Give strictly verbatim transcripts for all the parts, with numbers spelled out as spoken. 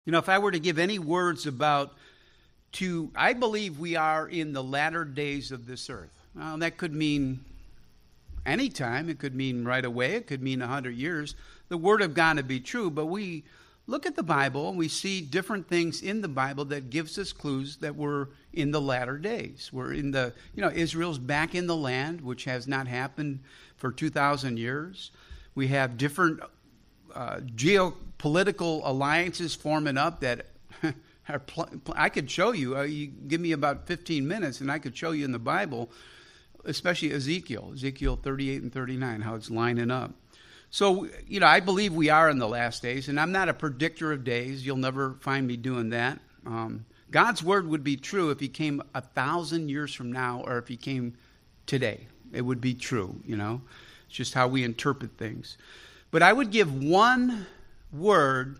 You know, if I were to give any words about to, I believe we are in the latter days of this earth. Well, that could mean any time. It could mean right away. It could mean a hundred years. The word of God to be true, but we look at the Bible and we see different things in the Bible that gives us clues that we're in the latter days. We're in the, you know, Israel's back in the land, which has not happened for two thousand years. We have different uh, geopolitical alliances forming up that are pl- I could show you. Uh, you give me about fifteen minutes and I could show you in the Bible, especially Ezekiel, Ezekiel thirty-eight and thirty-nine, how it's lining up. So, you know, I believe we are in the last days, and I'm not a predictor of days. You'll never find me doing that. Um, God's word would be true if he came a thousand years from now or if he came today. It would be true, you know. It's just how we interpret things. But I would give one word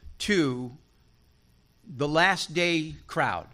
to the last day crowd.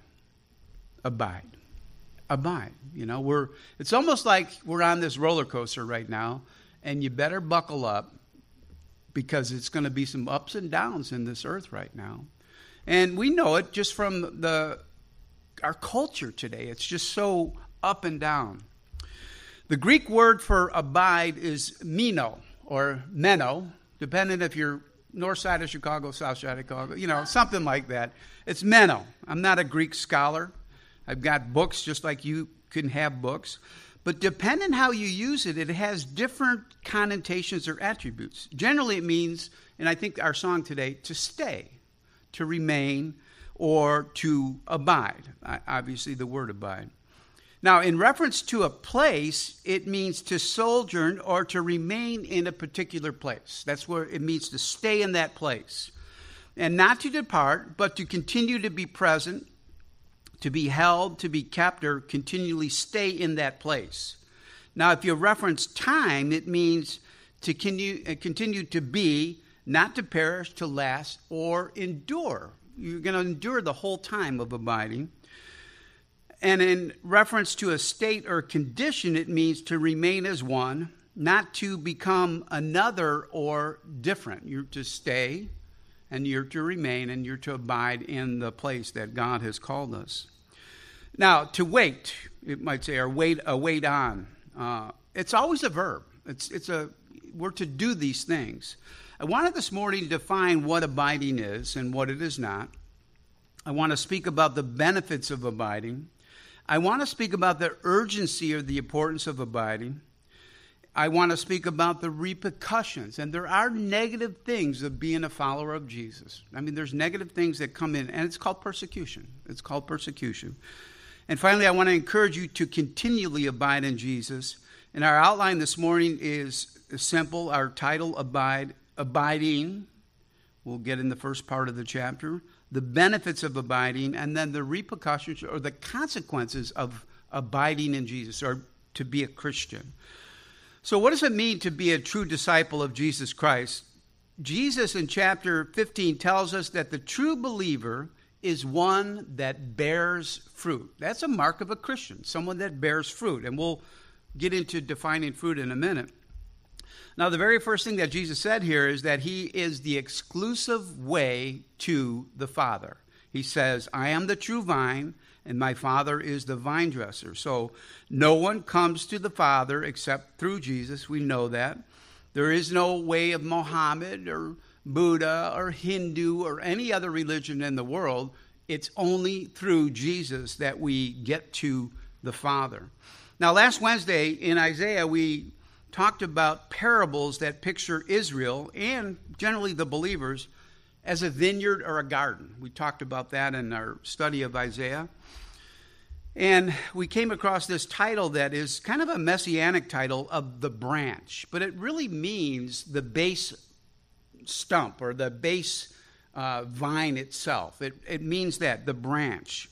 Abide. Abide. You know, we're it's almost like we're on this roller coaster right now. And you better buckle up because it's going to be some ups and downs in this earth right now. And we know it just from the our culture today. It's just so up and down. The Greek word for abide is meno or meno, depending if you're north side of Chicago, south side of Chicago, you know, something like that. It's meno. I'm not a Greek scholar. I've got books just like you can have books. But depending how you use it, it has different connotations or attributes. Generally, it means, and I think our song today, to stay, to remain, or to abide. Obviously, the word abide. Now, in reference to a place, it means to sojourn or to remain in a particular place. That's where it means to stay in that place. And not to depart, but to continue to be present, to be held, to be kept, or continually stay in that place. Now, if you reference time, it means to continue, uh, continue to be, not to perish, to last, or endure. You're going to endure the whole time of abiding. And in reference to a state or condition, it means to remain as one, not to become another or different. You're to stay, and you're to remain, and you're to abide in the place that God has called us. Now, to wait, it might say, or wait, uh, wait on. Uh, it's always a verb. It's it's a we're to do these things. I wanted this morning to define what abiding is and what it is not. I want to speak about the benefits of abiding. I want to speak about the urgency or the importance of abiding. I want to speak about the repercussions. And there are negative things of being a follower of Jesus. I mean, there's negative things that come in, and it's called persecution. It's called persecution. And finally, I want to encourage you to continually abide in Jesus. And our outline this morning is simple. Our title, Abide, Abiding. We'll get in the first part of the chapter. The benefits of abiding, and then the repercussions or the consequences of abiding in Jesus, or to be a Christian. So what does it mean to be a true disciple of Jesus Christ? Jesus in chapter fifteen tells us that the true believer is one that bears fruit. That's a mark of a Christian, someone that bears fruit. And we'll get into defining fruit in a minute. Now, the very first thing that Jesus said here is that he is the exclusive way to the Father. He says, I am the true vine, and my Father is the vine dresser. So no one comes to the Father except through Jesus. We know that. There is no way of Muhammad or Buddha or Hindu or any other religion in the world. It's only through Jesus that we get to the Father. Now, last Wednesday in Isaiah, we talked about parables that picture Israel and generally the believers as a vineyard or a garden. We talked about that in our study of Isaiah. And we came across this title that is kind of a messianic title of the branch, but it really means the base stump or the base uh, vine itself. It, it means that, the branch.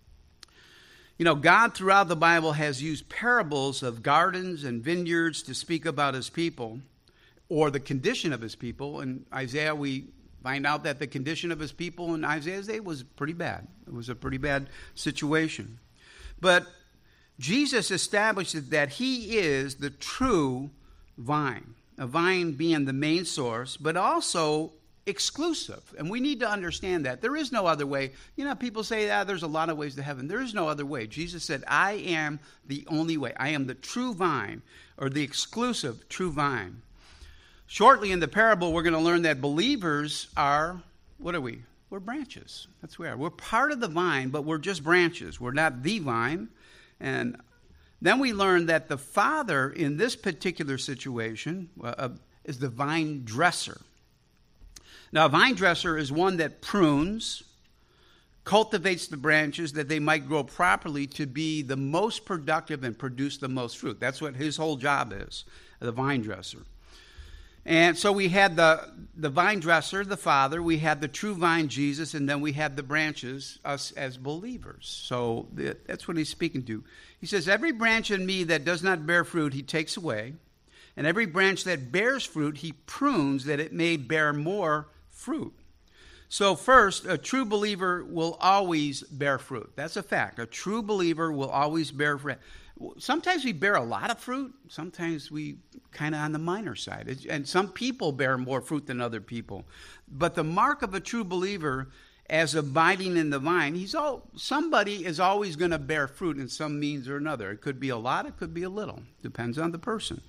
You know, God throughout the Bible has used parables of gardens and vineyards to speak about his people or the condition of his people. In Isaiah, we find out that the condition of his people in Isaiah's day was pretty bad. It was a pretty bad situation. But Jesus established that he is the true vine, a vine being the main source, but also exclusive. And we need to understand that. There is no other way. You know, people say, ah, there's a lot of ways to heaven. There is no other way. Jesus said, I am the only way. I am the true vine, or the exclusive true vine. Shortly in the parable, we're going to learn that believers are, what are we? We're branches. That's where we are. We're part of the vine, but we're just branches. We're not the vine. And then we learn that the Father in this particular situation uh, is the vine dresser. Now, a vine dresser is one that prunes, cultivates the branches that they might grow properly to be the most productive and produce the most fruit. That's what his whole job is, the vine dresser. And so we had the, the vine dresser, the Father, we had the true vine, Jesus, and then we had the branches, us as believers. So that's what he's speaking to. He says, every branch in me that does not bear fruit, he takes away. And every branch that bears fruit, he prunes that it may bear more fruit. So first, a true believer will always bear fruit. That's a fact. A true believer will always bear fruit. Sometimes we bear a lot of fruit. Sometimes we kind of on the minor side. And some people bear more fruit than other people. But the mark of a true believer as abiding in the vine, he's all, somebody is always going to bear fruit in some means or another. It could be a lot, it could be a little. Depends on the person.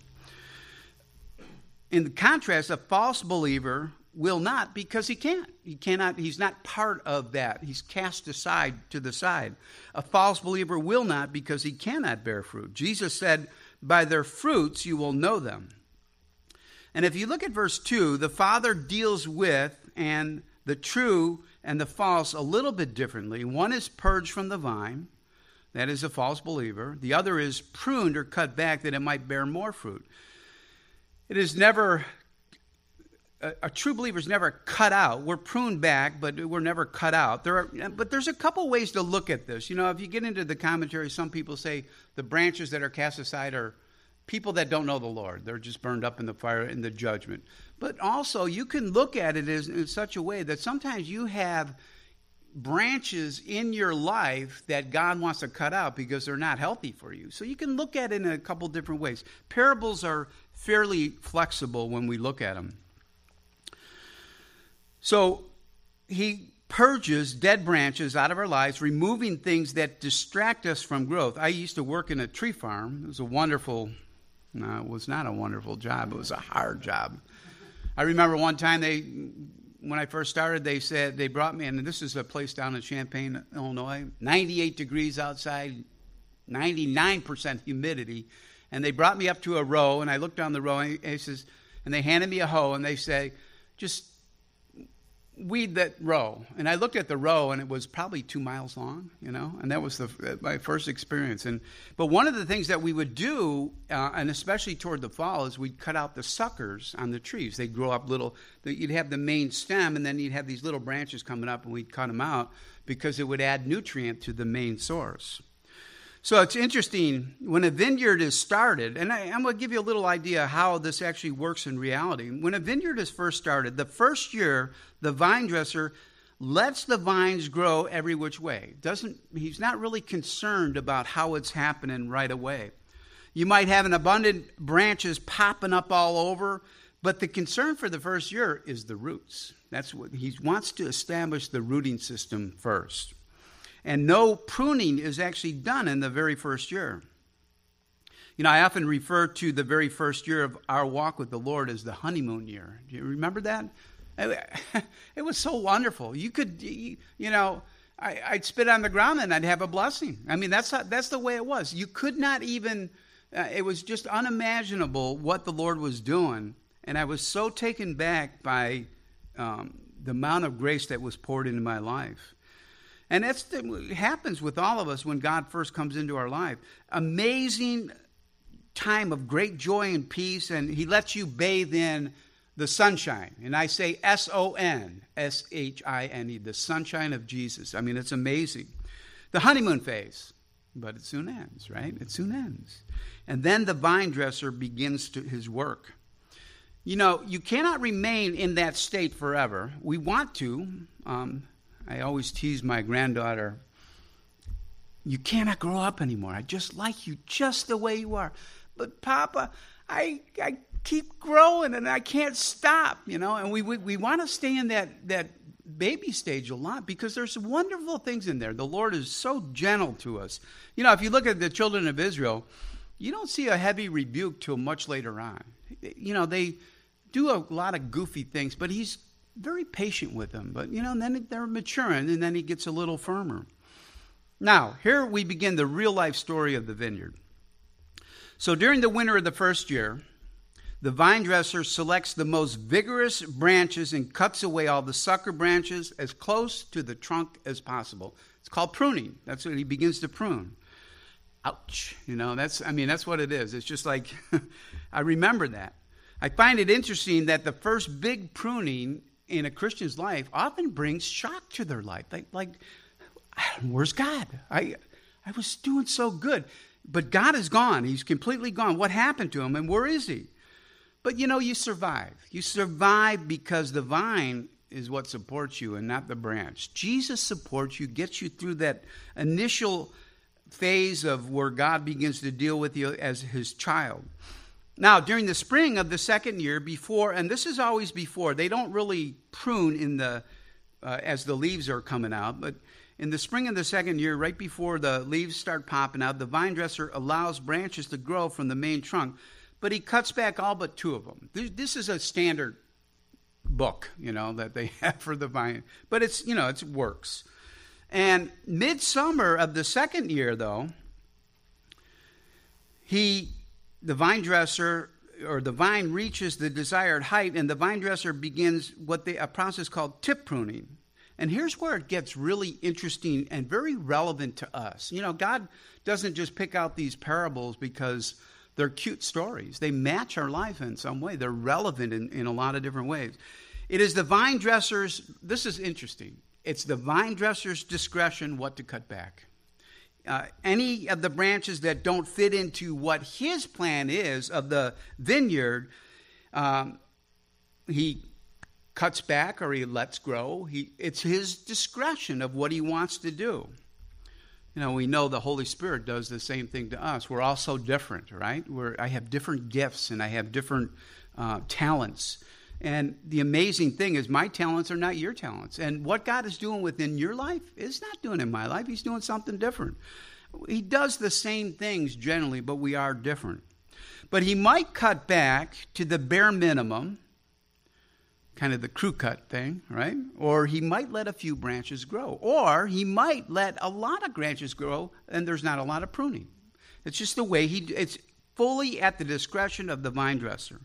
In contrast, a false believer will not, because he can't. He cannot, he's not part of that. He's cast aside to the side. A false believer will not, because he cannot bear fruit. Jesus said, by their fruits you will know them. And if you look at verse two, the Father deals with and the true and the false a little bit differently. One is purged from the vine. That is a false believer. The other is pruned or cut back that it might bear more fruit. It is never... A, a true believer is never cut out. We're pruned back, but we're never cut out. There are, but there's a couple ways to look at this. You know, if you get into the commentary, some people say the branches that are cast aside are people that don't know the Lord. They're just burned up in the fire in the judgment. But also, you can look at it as, in such a way that sometimes you have branches in your life that God wants to cut out because they're not healthy for you. So you can look at it in a couple different ways. Parables are fairly flexible when we look at them. So he purges dead branches out of our lives, removing things that distract us from growth. I used to work in a tree farm. It was a wonderful, no, it was not a wonderful job. It was a hard job. I remember one time they, when I first started, they said, they brought me in, and this is a place down in Champaign, Illinois, ninety-eight degrees outside, ninety-nine percent humidity. And they brought me up to a row, and I looked down the row, and he says, and they handed me a hoe, and they say, just weed that row. And I looked at the row, and it was probably two miles long, you know, and that was the my first experience. And but one of the things that we would do, uh, and especially toward the fall, is we'd cut out the suckers on the trees. They'd grow up little. You'd have the main stem, and then you'd have these little branches coming up, and we'd cut them out because it would add nutrient to the main source. So it's interesting, when a vineyard is started, and I, I'm going to give you a little idea how this actually works in reality. When a vineyard is first started, the first year, the vine dresser lets the vines grow every which way. Doesn't He's not really concerned about how it's happening right away. You might have an abundant branches popping up all over, but the concern for the first year is the roots. That's what he wants to establish, the rooting system first. And no pruning is actually done in the very first year. You know, I often refer to the very first year of our walk with the Lord as the honeymoon year. Do you remember that? It was so wonderful. You could, you know, I, I'd spit on the ground and I'd have a blessing. I mean, that's how, that's the way it was. You could not even, uh, it was just unimaginable what the Lord was doing. And I was so taken back by um, the amount of grace that was poured into my life. And that's the, it happens with all of us when God first comes into our life. Amazing time of great joy and peace, and he lets you bathe in the sunshine. And I say S O N, S H I N E, the sunshine of Jesus. I mean, it's amazing. The honeymoon phase, but it soon ends, right? It soon ends. And then the vine dresser begins to his work. You know, you cannot remain in that state forever. We want to. Um, I always tease my granddaughter, you cannot grow up anymore. I just like you just the way you are. But Papa, I I keep growing and I can't stop, you know. And we we, we want to stay in that, that baby stage a lot because there's wonderful things in there. The Lord is so gentle to us. You know, if you look at the children of Israel, you don't see a heavy rebuke till much later on. You know, they do a lot of goofy things, but he's very patient with them. But, you know, and then they're maturing, and then he gets a little firmer. Now, here we begin the real-life story of the vineyard. So during the winter of the first year, the vine dresser selects the most vigorous branches and cuts away all the sucker branches as close to the trunk as possible. It's called pruning. That's what he begins to prune. Ouch. You know, that's, I mean, that's what it is. It's just like, I remember that. I find it interesting that the first big pruning in a Christian's life often brings shock to their life. Like, like, where's God? I, I was doing so good, but God is gone. He's completely gone. What happened to him, and where is he? But, you know, you survive. You survive because the vine is what supports you and not the branch. Jesus supports you, gets you through that initial phase of where God begins to deal with you as his child. Now, during the spring of the second year, before, and this is always before, they don't really prune in the uh, as the leaves are coming out, but in the spring of the second year, right before the leaves start popping out, the vine dresser allows branches to grow from the main trunk, but he cuts back all but two of them. This is a standard book, you know, that they have for the vine, but it's, you know, it works. And midsummer of the second year, though, he, the vine dresser, or the vine reaches the desired height, and the vine dresser begins what they, a process called tip pruning. And here's where it gets really interesting and very relevant to us. You know, God doesn't just pick out these parables because they're cute stories. They match our life in some way. They're relevant in, in a lot of different ways. It is the vine dresser's, this is interesting. It's the vine dresser's discretion what to cut back. Uh, any of the branches that don't fit into what his plan is of the vineyard, um, he cuts back or he lets grow. He, it's his discretion of what he wants to do. You know, we know the Holy Spirit does the same thing to us. We're all so different, right? We're, I have different gifts and I have different uh, talents. And the amazing thing is my talents are not your talents. And what God is doing within your life is not doing in my life. He's doing something different. He does the same things generally, but we are different. But he might cut back to the bare minimum, kind of the crew cut thing, right? Or he might let a few branches grow. Or he might let a lot of branches grow and there's not a lot of pruning. It's just the way he, it's fully at the discretion of the vine dresser.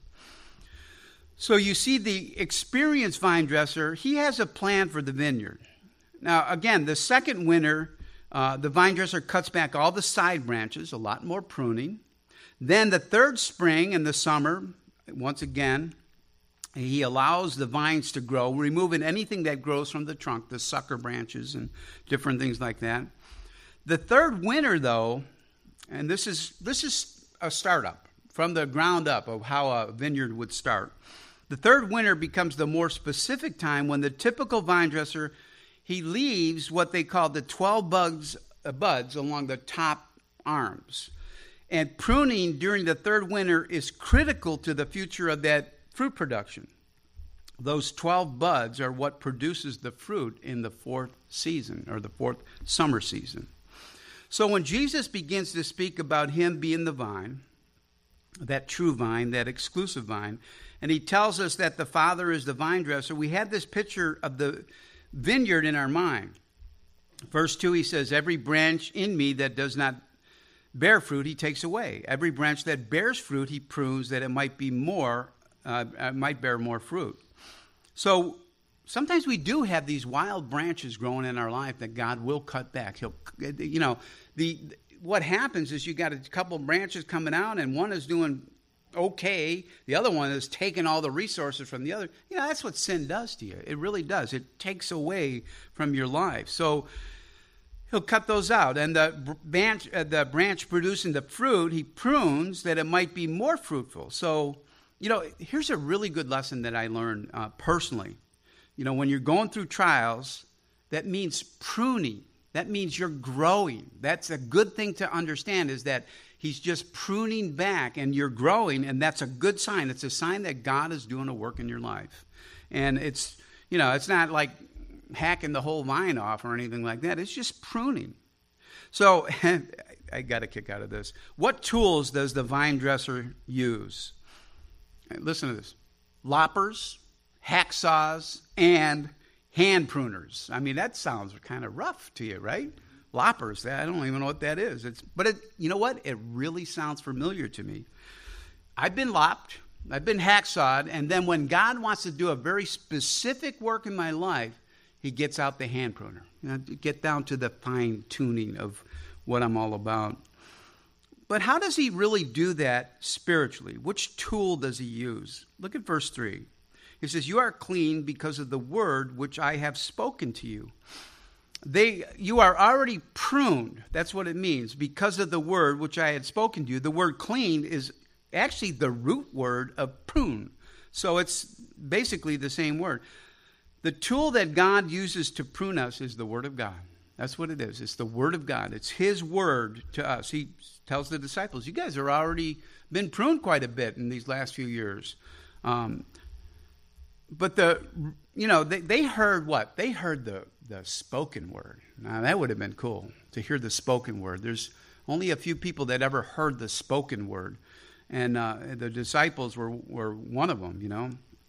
So you see the experienced vine dresser, he has a plan for the vineyard. Now, again, the second winter, uh, the vine dresser cuts back all the side branches, a lot more pruning. Then the third spring and the summer, once again, he allows the vines to grow, removing anything that grows from the trunk, the sucker branches and different things like that. The third winter, though, and this is this is a startup from the ground up of how a vineyard would start. The third winter becomes the more specific time when the typical vine dresser, he leaves what they call the twelve buds, uh, buds along the top arms. And pruning during the third winter is critical to the future of that fruit production. Those twelve buds are what produces the fruit in the fourth season, or the fourth summer season. So when Jesus begins to speak about him being the vine, that true vine, that exclusive vine, and he tells us that the Father is the vine dresser, we have this picture of the vineyard in our mind. Verse two, he says, every branch in me that does not bear fruit, he takes away. Every branch that bears fruit, he prunes that it might be more, uh, might bear more fruit. So sometimes we do have these wild branches growing in our life that God will cut back. He'll, you know, the what happens is you got a couple of branches coming out, and one is doing okay, the other one is taking all the resources from the other. You know, that's what sin does to you. It really does. It takes away from your life. So he'll cut those out. And the branch, uh, the branch producing the fruit, he prunes that it might be more fruitful. So, you know, here's a really good lesson that I learned uh, personally. You know, when you're going through trials, that means pruning. That means you're growing. That's a good thing to understand, is that He's just pruning back, and you're growing, and that's a good sign. It's a sign that God is doing a work in your life. And it's, you know, it's not like hacking the whole vine off or anything like that. It's just pruning. So I got a kick out of this. What tools does the vine dresser use? Listen to this. Loppers, hacksaws, and hand pruners. I mean, that sounds kind of rough to you, right? Loppers, I don't even know what that is. It's, but it, you know what? It really sounds familiar to me. I've been lopped, I've been hacksawed, and then when God wants to do a very specific work in my life, he gets out the hand pruner. You know, to get down to the fine tuning of what I'm all about. But how does he really do that spiritually? Which tool does he use? Look at verse three. He says, you are clean because of the word which I have spoken to you. They, you are already pruned. That's what it means. Because of the word which I had spoken to you. The word clean is actually the root word of prune. So it's basically the same word. The tool that God uses to prune us is the word of God. That's what it is. It's the word of God. It's his word to us. He tells the disciples, you guys have already been pruned quite a bit in these last few years. Um, but the, you know, they, they heard what? They heard the, the spoken word. Now, that would have been cool to hear the spoken word. There's only a few people that ever heard the spoken word. And uh, the disciples were, were one of them, you know.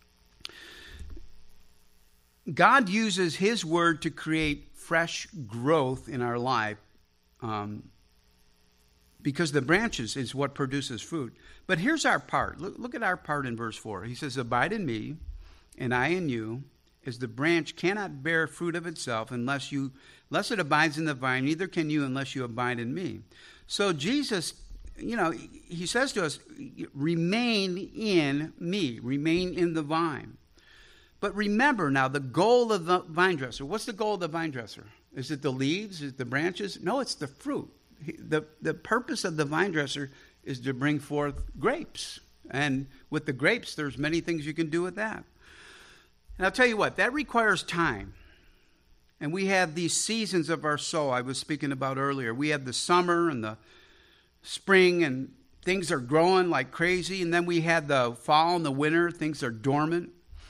God uses his word to create fresh growth in our life um, because the branches is what produces fruit. But here's our part. Look, look at our part in verse four. He says, abide in me, and I in you, as the branch cannot bear fruit of itself unless you, unless it abides in the vine, neither can you unless you abide in me. So Jesus, you know, he says to us, remain in me, remain in the vine. But remember now, the goal of the vine dresser, what's the goal of the vine dresser? Is it the leaves? Is it the branches? No, it's the fruit. The, the purpose of the vine dresser is to bring forth grapes. And with the grapes, there's many things you can do with that. And I'll tell you what, that requires time. And we have these seasons of our soul I was speaking about earlier. We have the summer and the spring, and things are growing like crazy. And then we had the fall and the winter. Things are dormant.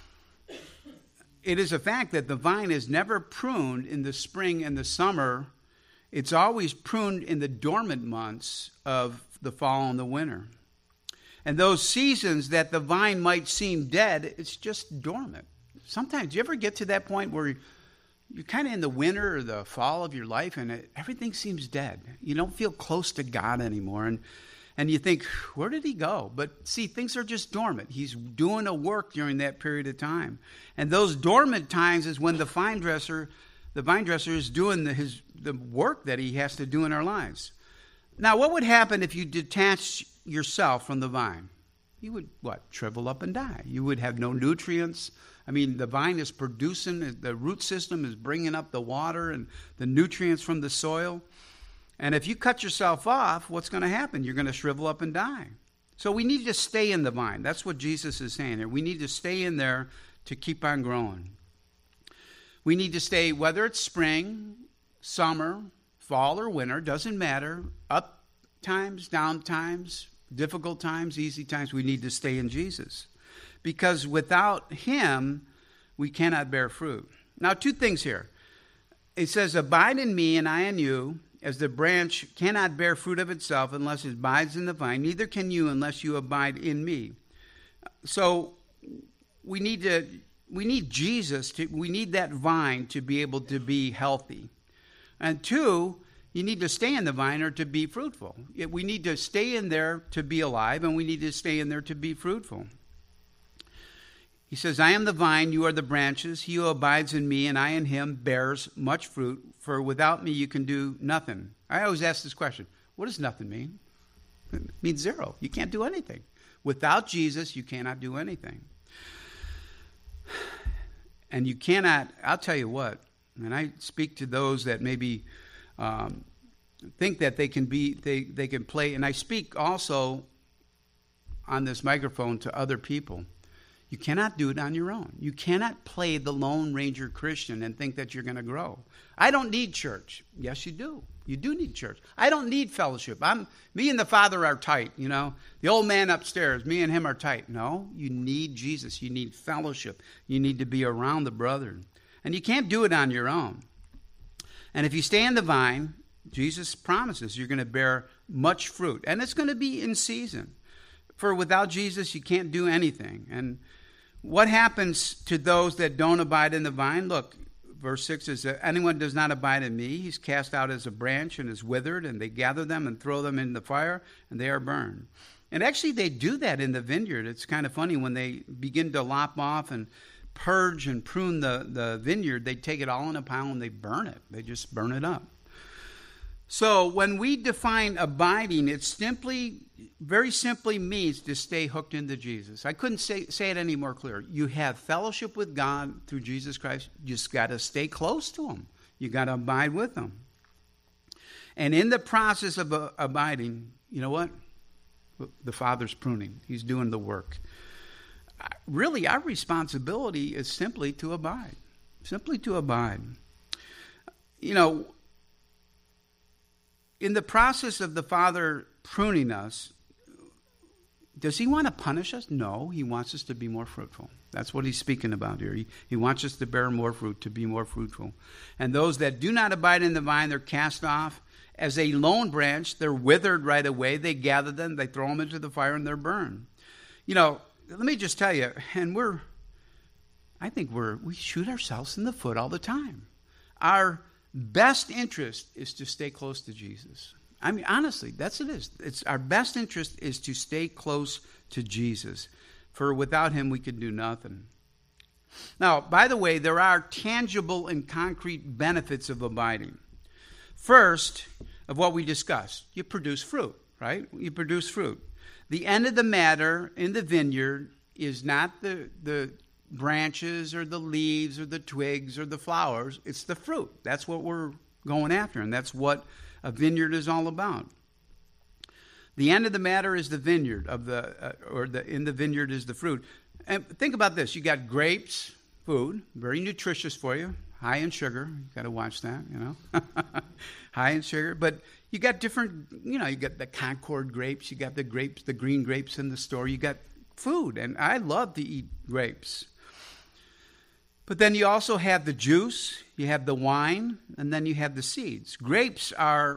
It is a fact that the vine is never pruned in the spring and the summer. It's always pruned in the dormant months of the fall and the winter. And those seasons that the vine might seem dead, it's just dormant. Sometimes, do you ever get to that point where you're kind of in the winter or the fall of your life and it, everything seems dead? You don't feel close to God anymore. And And you think, where did he go? But see, things are just dormant. He's doing a work during that period of time. And those dormant times is when the vine dresser, the vine dresser is doing the, his, the work that he has to do in our lives. Now, what would happen if you detached yourself from the vine? You would, what, shrivel up and die. You would have no nutrients. I mean, the vine is producing, the root system is bringing up the water and the nutrients from the soil. And if you cut yourself off, what's going to happen? You're going to shrivel up and die. So we need to stay in the vine. That's what Jesus is saying here. We need to stay in there to keep on growing. We need to stay, whether it's spring, summer, fall, or winter, doesn't matter. Up times, down times, difficult times, easy times, we need to stay in Jesus. Because without him, we cannot bear fruit. Now, two things here. It says, abide in me and I in you, as the branch cannot bear fruit of itself unless it abides in the vine, neither can you unless you abide in me. So we need to, we need Jesus to, we need that vine to be able to be healthy. And two, you need to stay in the vine or to be fruitful. We need to stay in there to be alive, and we need to stay in there to be fruitful. He says, I am the vine, you are the branches. He who abides in me and I in him bears much fruit, for without me you can do nothing. I always ask this question, what does nothing mean? It means zero. You can't do anything. Without Jesus, you cannot do anything. And you cannot, I'll tell you what, and I speak to those that maybe um, think that they can be, they, they can play, and I speak also on this microphone to other people. You cannot do it on your own. You cannot play the Lone Ranger Christian and think that you're going to grow. I don't need church. Yes, you do. You do need church. I don't need fellowship. I'm me and the Father are tight, you know. The old man upstairs, me and him are tight. No, you need Jesus. You need fellowship. You need to be around the brethren. And you can't do it on your own. And if you stay in the vine, Jesus promises you're going to bear much fruit. And it's going to be in season. For without Jesus, you can't do anything. And what happens to those that don't abide in the vine? Look, verse six is that anyone does not abide in me, he's cast out as a branch and is withered, and they gather them and throw them in the fire, and they are burned. And actually, they do that in the vineyard. It's kind of funny when they begin to lop off and purge and prune the, the vineyard, they take it all in a pile and they burn it. They just burn it up. So when we define abiding, it simply, very simply means to stay hooked into Jesus. I couldn't say, say it any more clear. You have fellowship with God through Jesus Christ. You just got to stay close to him. You got to abide with him. And in the process of uh, abiding, you know what? The Father's pruning. He's doing the work. Really, our responsibility is simply to abide. Simply to abide. You know, in the process of the Father pruning us, does he want to punish us? No, he wants us to be more fruitful. That's what he's speaking about here. He, he wants us to bear more fruit, to be more fruitful. And those that do not abide in the vine, they're cast off. As a lone branch, they're withered right away. They gather them, they throw them into the fire, and they're burned. You know, let me just tell you, and we're, I think we're, we shoot ourselves in the foot all the time. Our best interest is to stay close to Jesus. I mean, honestly, that's it is. It's our best interest is to stay close to Jesus. For without him, we could do nothing. Now, by the way, there are tangible and concrete benefits of abiding. First, of what we discussed, you produce fruit, right? You produce fruit. The end of the matter in the vineyard is not the, the branches or the leaves or the twigs or the flowers. It's the fruit. That's what we're going after, and that's what a vineyard is all about. The end of the matter is the vineyard of the, uh, or the in the vineyard is the fruit. And think about this: you got grapes, food, very nutritious for you, high in sugar. You got to watch that, you know, high in sugar. But you got different, you know, you got the Concord grapes, you got the grapes, the green grapes in the store. You got food, and I love to eat grapes. But then you also have the juice, you have the wine, and then you have the seeds. Grapes are,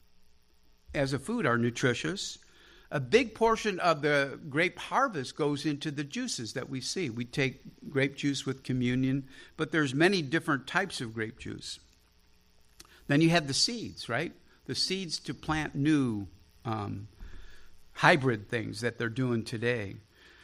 as a food, are nutritious. A big portion of the grape harvest goes into the juices that we see. We take grape juice with communion, but there's many different types of grape juice. Then you have the seeds, right? The seeds to plant new um, hybrid things that they're doing today.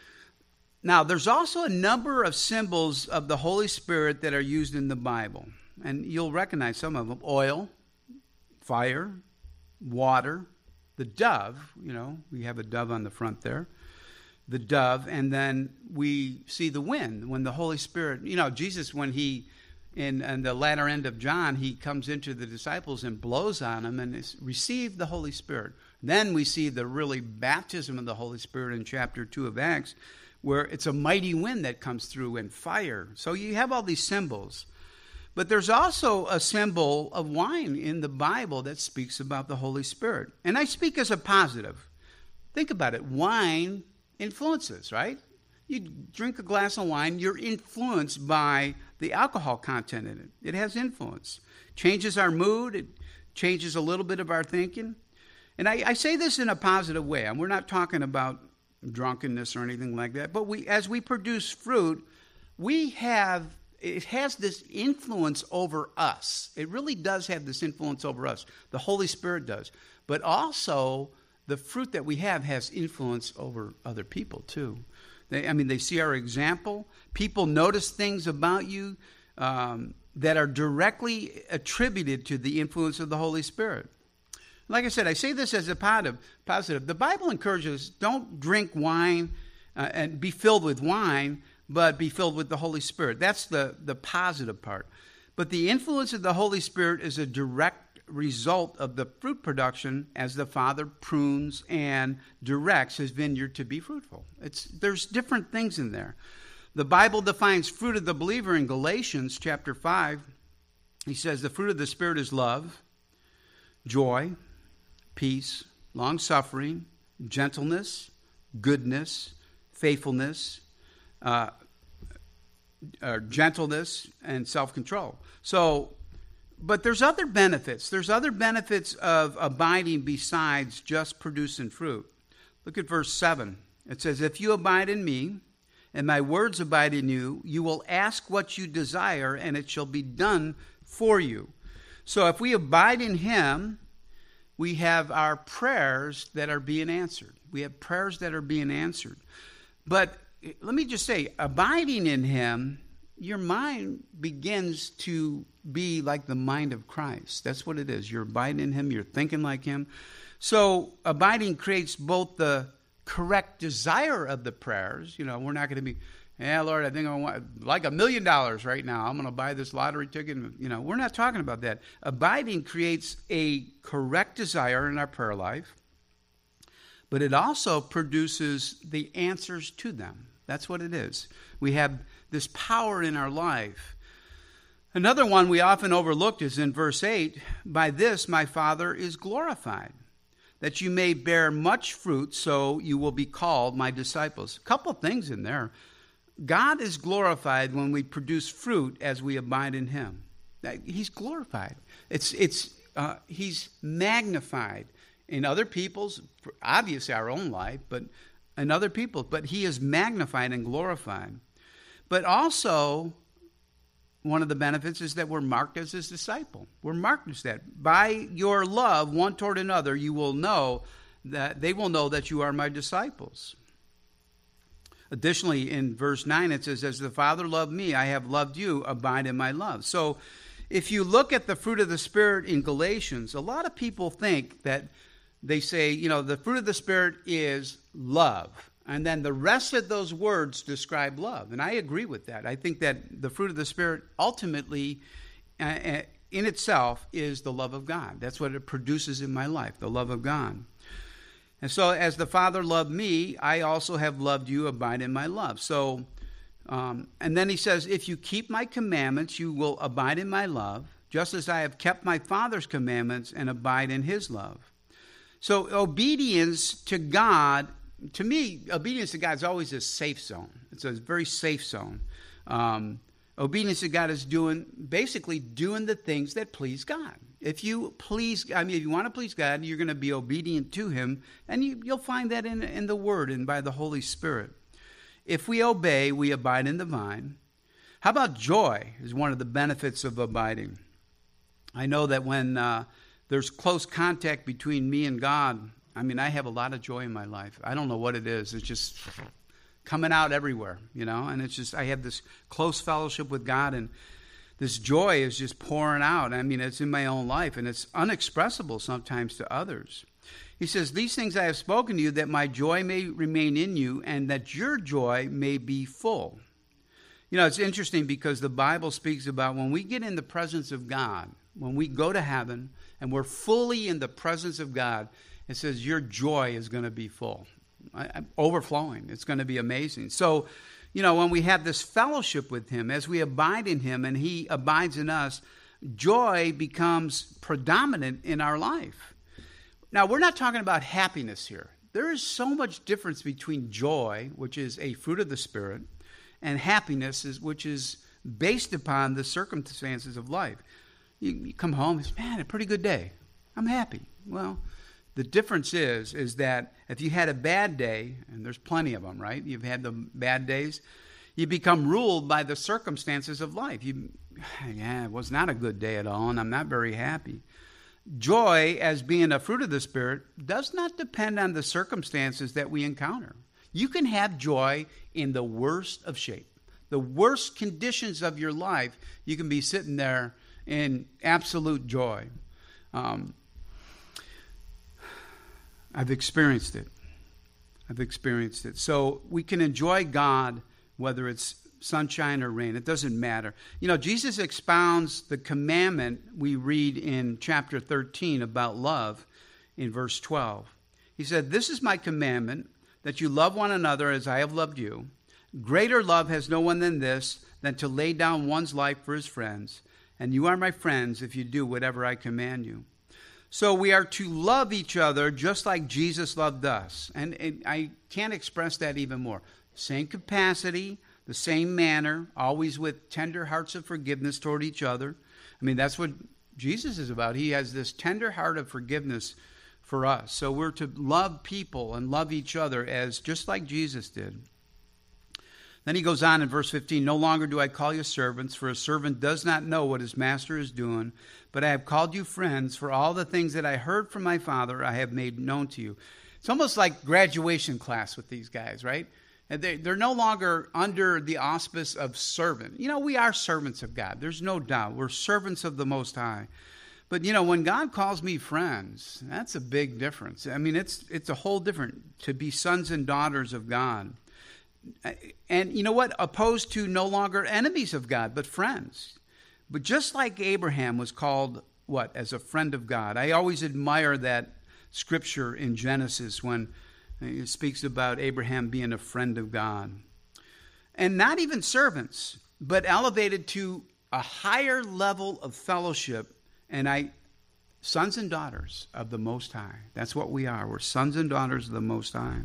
Now, there's also a number of symbols of the Holy Spirit that are used in the Bible. And you'll recognize some of them. Oil, fire, water, the dove. You know, we have a dove on the front there. The dove. And then we see the wind when the Holy Spirit, you know, Jesus, when he, in, in the latter end of John, he comes into the disciples and blows on them and is, receive the Holy Spirit. Then we see the really baptism of the Holy Spirit in chapter two of Acts, where it's a mighty wind that comes through and fire. So you have all these symbols. But there's also a symbol of wine in the Bible that speaks about the Holy Spirit. And I speak as a positive. Think about it. Wine influences, right? You drink a glass of wine, you're influenced by the alcohol content in it. It has influence. Changes our mood. It changes a little bit of our thinking. And I, I say this in a positive way. And we're not talking about drunkenness or anything like that, but we, as we produce fruit, we have, it has this influence over us. It really does have this influence over us. The Holy Spirit does. But also, the fruit that we have has influence over other people too. They, I mean, they see our example. People notice things about you um, that are directly attributed to the influence of the Holy Spirit. Like I said, I say this as a positive. The Bible encourages don't drink wine uh, and be filled with wine, but be filled with the Holy Spirit. That's the, the positive part. But the influence of the Holy Spirit is a direct result of the fruit production as the Father prunes and directs his vineyard to be fruitful. It's, there's different things in there. The Bible defines fruit of the believer in Galatians chapter five. He says the fruit of the Spirit is love, joy, peace, long-suffering, gentleness, goodness, faithfulness, uh, uh, gentleness, and self-control. So, but there's other benefits. There's other benefits of abiding besides just producing fruit. Look at verse seven. It says, if you abide in me, and my words abide in you, you will ask what you desire, and it shall be done for you. So if we abide in him, we have our prayers that are being answered. We have prayers that are being answered. But let me just say, abiding in him, your mind begins to be like the mind of Christ. That's what it is. You're abiding in him. You're thinking like him. So abiding creates both the correct desire of the prayers. You know, we're not going to be, yeah, Lord, I think I want like a million dollars right now. I'm going to buy this lottery ticket. You know, we're not talking about that. Abiding creates a correct desire in our prayer life, but it also produces the answers to them. That's what it is. We have this power in our life. Another one we often overlooked is in verse eight, by this my Father is glorified, that you may bear much fruit, so you will be called my disciples. A couple of things in there. God is glorified when we produce fruit as we abide in him. He's glorified. It's it's uh, he's magnified in other people's, obviously our own life, but in other people. But he is magnified and glorified. But also, one of the benefits is that we're marked as his disciple. We're marked as that. By your love one toward another, you will know that they will know that you are my disciples. Additionally, in verse nine, it says, as the Father loved me, I have loved you, abide in my love. So if you look at the fruit of the Spirit in Galatians, a lot of people think that they say, you know, the fruit of the Spirit is love. And then the rest of those words describe love. And I agree with that. I think that the fruit of the Spirit ultimately, uh, in itself, is the love of God. That's what it produces in my life, the love of God. And so as the Father loved me, I also have loved you, abide in my love. So, um, and then he says, if you keep my commandments, you will abide in my love, just as I have kept my Father's commandments and abide in his love. So obedience to God, to me, obedience to God is always a safe zone. It's a very safe zone. Um, obedience to God is doing, basically doing the things that please God. If you please, I mean, if you want to please God, you're going to be obedient to him, and you, you'll find that in, in the Word and by the Holy Spirit. If we obey, we abide in the vine. How about joy is one of the benefits of abiding? I know that when uh, there's close contact between me and God, I mean, I have a lot of joy in my life. I don't know what it is. It's just coming out everywhere, you know, and it's just, I have this close fellowship with God, and this joy is just pouring out. I mean, it's in my own life, and it's unexpressible sometimes to others. He says, these things I have spoken to you, that my joy may remain in you, and that your joy may be full. You know, it's interesting because the Bible speaks about when we get in the presence of God, when we go to heaven, and we're fully in the presence of God, it says your joy is going to be full, overflowing. It's going to be amazing. So, you know, when we have this fellowship with him, as we abide in him and he abides in us, joy becomes predominant in our life. Now, we're not talking about happiness here. There is so much difference between joy, which is a fruit of the Spirit, and happiness, is, which is based upon the circumstances of life. You, you come home, it's, man, a pretty good day. I'm happy. Well, the difference is, is that if you had a bad day, and there's plenty of them, right? You've had the bad days. You become ruled by the circumstances of life. You, yeah, it was not a good day at all, and I'm not very happy. Joy, as being a fruit of the Spirit, does not depend on the circumstances that we encounter. You can have joy in the worst of shape. The worst conditions of your life, you can be sitting there in absolute joy. Um, I've experienced it. I've experienced it. So we can enjoy God whether it's sunshine or rain. It doesn't matter. You know, Jesus expounds the commandment we read in chapter thirteen about love in verse twelve. He said, this is my commandment, that you love one another as I have loved you. Greater love has no one than this, than to lay down one's life for his friends. And you are my friends if you do whatever I command you. So we are to love each other just like Jesus loved us. And, and I can't express that even more. Same capacity, the same manner, always with tender hearts of forgiveness toward each other. I mean, that's what Jesus is about. He has this tender heart of forgiveness for us. So we're to love people and love each other as just like Jesus did. Then he goes on in verse fifteen, no longer do I call you servants, for a servant does not know what his master is doing, but I have called you friends, for all the things that I heard from my Father I have made known to you. It's almost like graduation class with these guys, right? And they, they're no longer under the auspice of servant. You know, we are servants of God. There's no doubt. We're servants of the Most High. But, you know, when God calls me friends, that's a big difference. I mean, it's it's a whole different to be sons and daughters of God. And you know what? Opposed to no longer enemies of God, but friends. But just like Abraham was called, what, as a friend of God. I always admire that scripture in Genesis when it speaks about Abraham being a friend of God. And not even servants, but elevated to a higher level of fellowship. And I, sons and daughters of the Most High. That's what we are. We're sons and daughters of the Most High.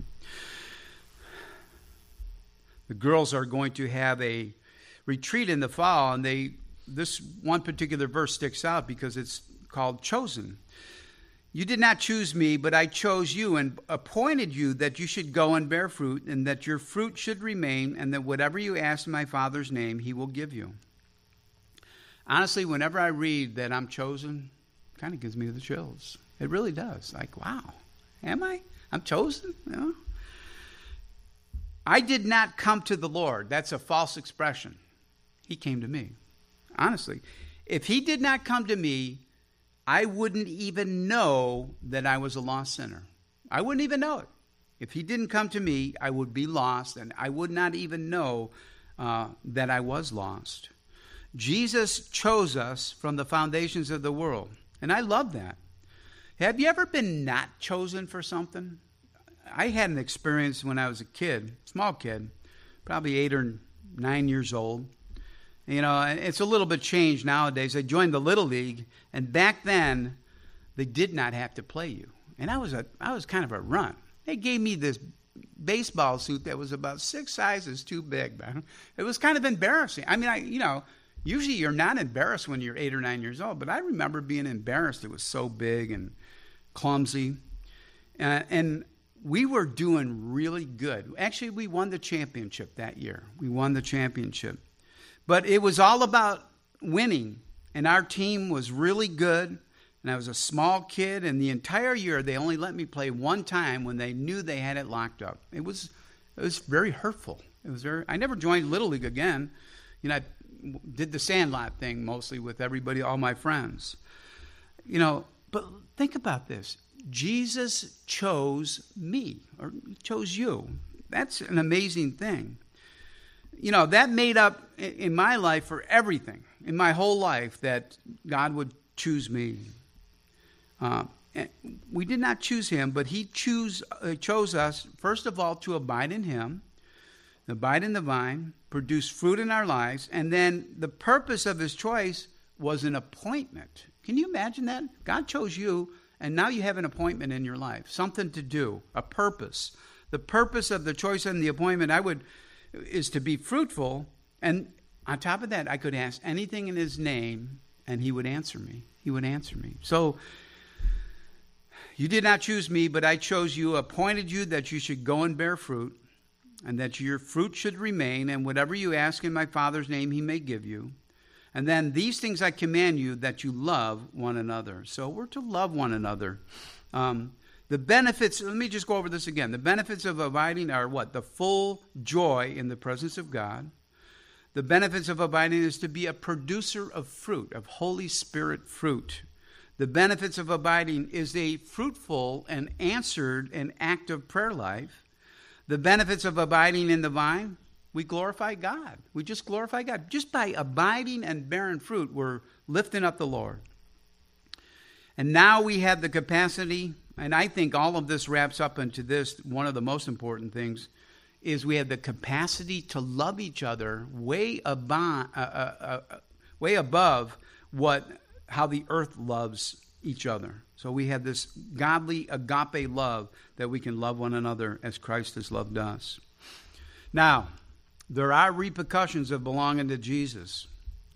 The girls are going to have a retreat in the fall, and they this one particular verse sticks out because it's called chosen. You did not choose me, but I chose you and appointed you that you should go and bear fruit, and that your fruit should remain, and that whatever you ask in my Father's name, he will give you. Honestly, whenever I read that I'm chosen, it kind of gives me the chills. It really does. Like, wow, am I? I'm chosen? You know? I did not come to the Lord. That's a false expression. He came to me. Honestly, if he did not come to me, I wouldn't even know that I was a lost sinner. I wouldn't even know it. If he didn't come to me, I would be lost, and I would not even know uh, that I was lost. Jesus chose us from the foundations of the world, and I love that. Have you ever been not chosen for something? I had an experience when I was a kid, small kid, probably eight or nine years old. You know, it's a little bit changed nowadays. I joined the Little League, and back then, they did not have to play you. And I was a, I was kind of a runt. They gave me this baseball suit that was about six sizes too big, man. It was kind of embarrassing. I mean, I, you know, usually you're not embarrassed when you're eight or nine years old, but I remember being embarrassed. It was so big and clumsy. Uh, and we were doing really good. Actually, we won the championship that year. We won the championship. But it was all about winning. And our team was really good. And I was a small kid. And the entire year, they only let me play one time when they knew they had it locked up. It was it was very hurtful. It was very. I never joined Little League again. You know, I did the Sandlot thing mostly with everybody, all my friends. You know, but think about this. Jesus chose me, or chose you. That's an amazing thing. You know, that made up in my life for everything, in my whole life, that God would choose me. Uh, we did not choose him, but he choose, uh, chose us, first of all, to abide in him, abide in the vine, produce fruit in our lives, and then the purpose of his choice was an appointment. Can you imagine that? God chose you, and now you have an appointment in your life, something to do, a purpose. The purpose of the choice and the appointment I would is to be fruitful. And on top of that, I could ask anything in his name, and he would answer me. He would answer me. So you did not choose me, but I chose you, appointed you that you should go and bear fruit, and that your fruit should remain, and whatever you ask in my Father's name, he may give you. And then these things I command you, that you love one another. So we're to love one another. Um, the benefits, let me just go over this again. The benefits of abiding are what? The full joy in the presence of God. The benefits of abiding is to be a producer of fruit, of Holy Spirit fruit. The benefits of abiding is a fruitful and answered and active prayer life. The benefits of abiding in the vine, we glorify God. We just glorify God. Just by abiding and bearing fruit, we're lifting up the Lord. And now we have the capacity, and I think all of this wraps up into this, one of the most important things, is we have the capacity to love each other way above, uh, uh, uh, way above what how the earth loves each other. So we have this godly agape love that we can love one another as Christ has loved us. Now, there are repercussions of belonging to Jesus.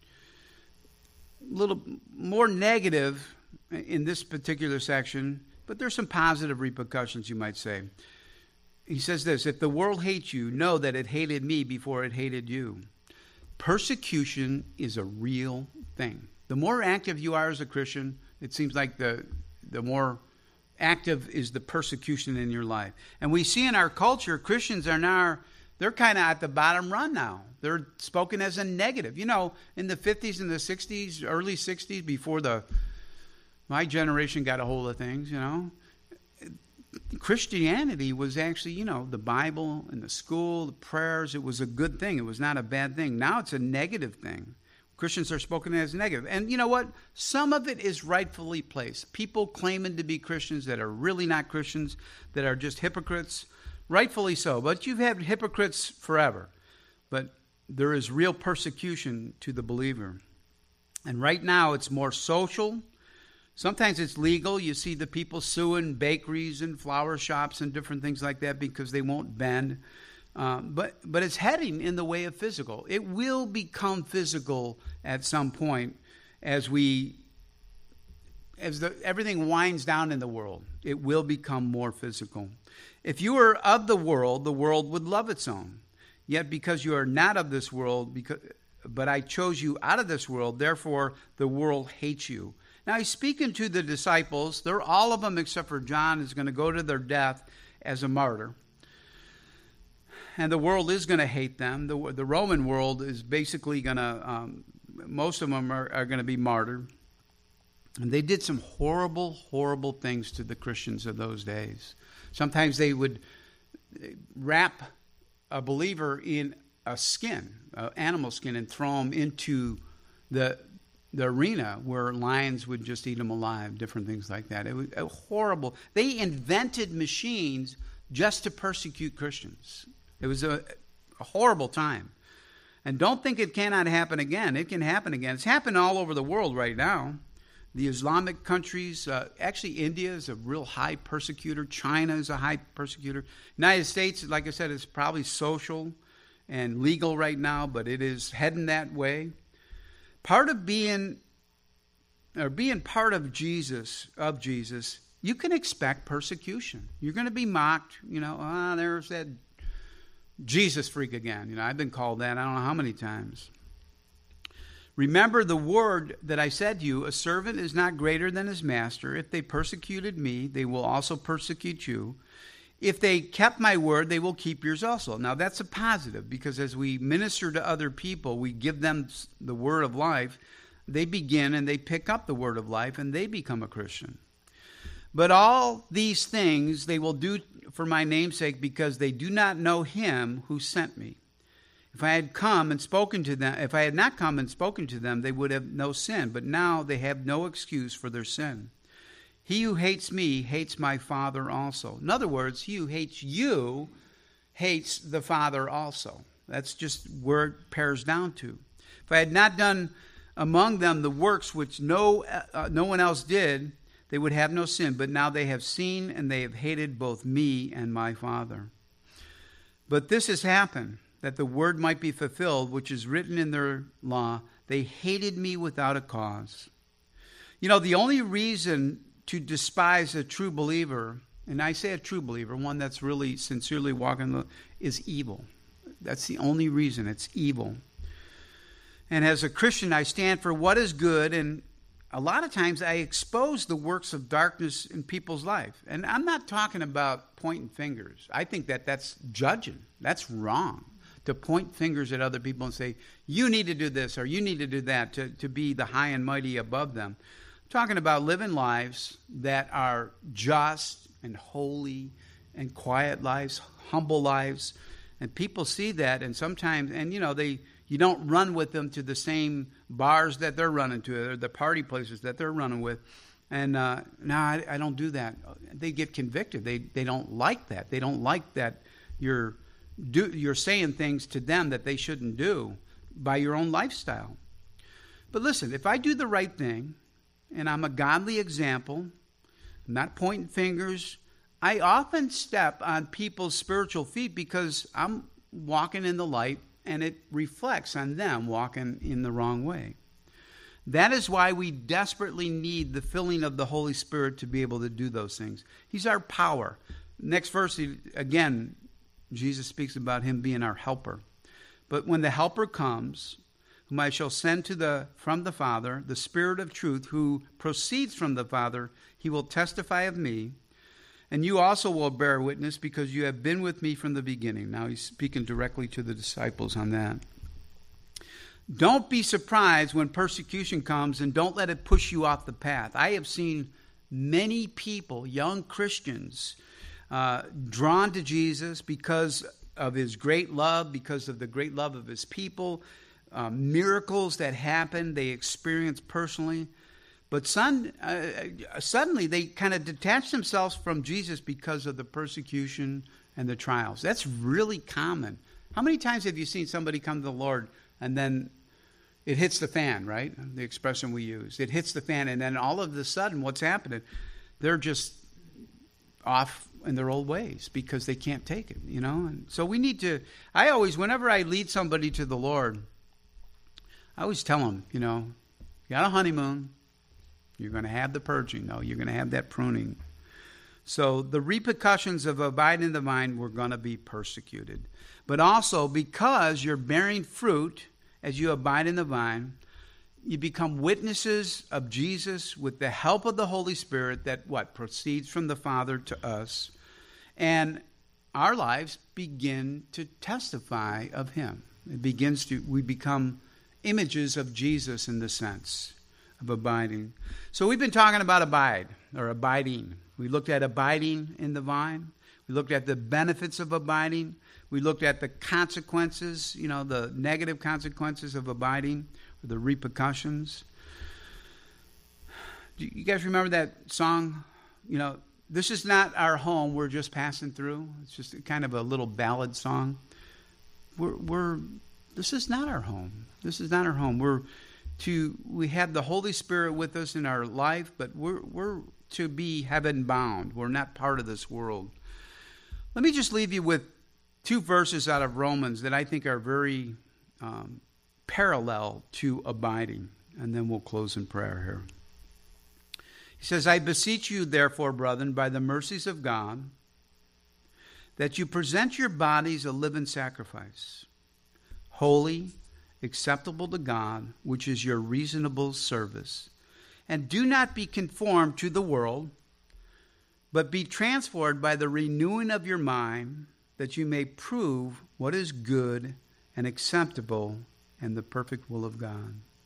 A little more negative in this particular section, but there's some positive repercussions, you might say. He says this, if the world hates you, know that it hated me before it hated you. Persecution is a real thing. The more active you are as a Christian, it seems like the the more active is the persecution in your life. And we see in our culture, Christians are now, they're kind of at the bottom run now. They're spoken as a negative. You know, in the fifties and the sixties, early sixties, before the my generation got a hold of things, you know, Christianity was actually, you know, the Bible and the school, the prayers, it was a good thing. It was not a bad thing. Now it's a negative thing. Christians are spoken as negative. And you know what? Some of it is rightfully placed. People claiming to be Christians that are really not Christians, that are just hypocrites, rightfully so. But you've had hypocrites forever. But there is real persecution to the believer. And right now it's more social. Sometimes it's legal. You see the people suing bakeries and flower shops and different things like that because they won't bend. Um, but but it's heading in the way of physical. It will become physical at some point as we as the, everything winds down in the world. It will become more physical. If you were of the world, the world would love its own. Yet because you are not of this world, because but I chose you out of this world, therefore the world hates you. Now he's speaking to the disciples. They're all of them except for John is going to go to their death as a martyr. And the world is going to hate them. The, the Roman world is basically going to, um, most of them are, are going to be martyred. And they did some horrible, horrible things to the Christians of those days. Sometimes they would wrap a believer in a skin, an animal skin, and throw him into the the arena where lions would just eat them alive, different things like that. It was horrible. They invented machines just to persecute Christians. It was a, a horrible time. And don't think it cannot happen again. It can happen again. It's happening all over the world right now. The Islamic countries, uh, actually India is a real high persecutor. China is a high persecutor. United States, like I said, is probably social and legal right now, but it is heading that way. Part of being, or being part of Jesus, of Jesus, you can expect persecution. You're going to be mocked. You know, ah, there's that Jesus freak again. You know, I've been called that I don't know how many times. Remember the word that I said to you, a servant is not greater than his master. If they persecuted me, they will also persecute you. If they kept my word, they will keep yours also. Now that's a positive, because as we minister to other people, we give them the word of life. They begin and they pick up the word of life and they become a Christian. But all these things they will do for my name's sake, because they do not know him who sent me. If I had come and spoken to them, if I had not come and spoken to them, they would have no sin. But now they have no excuse for their sin. He who hates me hates my Father also. In other words, he who hates you hates the Father also. That's just where it pairs down to. If I had not done among them the works which no uh, no one else did, they would have no sin. But now they have seen and they have hated both me and my Father. But this has happened, that the word might be fulfilled, which is written in their law. They hated me without a cause. You know, the only reason to despise a true believer, and I say a true believer, one that's really sincerely walking, the, is evil. That's the only reason. It's evil. And as a Christian, I stand for what is good, and a lot of times I expose the works of darkness in people's life. And I'm not talking about pointing fingers. I think that that's judging. That's wrong, to point fingers at other people and say, you need to do this or you need to do that, to, to be the high and mighty above them. I'm talking about living lives that are just and holy and quiet lives, humble lives. And people see that, and sometimes, and you know, they you don't run with them to the same bars that they're running to, or the party places that they're running with. And uh, no, I, I don't do that. They get convicted. They they don't like that. They don't like that you're do, you're saying things to them that they shouldn't do by your own lifestyle. But listen, if I do the right thing and I'm a godly example, I'm not pointing fingers, I often step on people's spiritual feet because I'm walking in the light and it reflects on them walking in the wrong way. That is why we desperately need the filling of the Holy Spirit to be able to do those things. He's our power. Next verse, again, Jesus speaks about him being our helper. But when the helper comes, whom I shall send to the from the Father, the Spirit of truth, who proceeds from the Father, he will testify of me. And you also will bear witness because you have been with me from the beginning. Now he's speaking directly to the disciples on that. Don't be surprised when persecution comes, and don't let it push you off the path. I have seen many people, young Christians, uh, drawn to Jesus because of his great love, because of the great love of his people, uh, miracles that happen, they experience personally. But son, uh, suddenly they kind of detach themselves from Jesus because of the persecution and the trials. That's really common. How many times have you seen somebody come to the Lord and then it hits the fan, right? The expression we use. It hits the fan, and then all of a sudden what's happening? They're just off in their old ways because they can't take it, you know? And so we need to, I always, whenever I lead somebody to the Lord, I always tell them, you know, you got a honeymoon. You're going to have the purging, though. You're going to have that pruning. So the repercussions of abiding in the vine, we're going to be persecuted. But also, because you're bearing fruit as you abide in the vine, you become witnesses of Jesus with the help of the Holy Spirit that, what, proceeds from the Father to us. And our lives begin to testify of him. It begins to, we become images of Jesus in the sense of abiding. So we've been talking about abide, or abiding. We looked at abiding in the vine. We looked at the benefits of abiding. We looked at the consequences, you know, the negative consequences of abiding, or the repercussions. Do you guys remember that song? You know, this is not our home, we're just passing through. It's just kind of a little ballad song. We're, we're this is not our home. This is not our home. We're To we have the Holy Spirit with us in our life, but we're we're to be heaven bound. We're not part of this world. Let me just leave you with two verses out of Romans that I think are very um, parallel to abiding, and then we'll close in prayer here. He says, "I beseech you, therefore, brethren, by the mercies of God, that you present your bodies a living sacrifice, holy, acceptable to God, which is your reasonable service. And do not be conformed to the world, but be transformed by the renewing of your mind, that you may prove what is good and acceptable and the perfect will of God."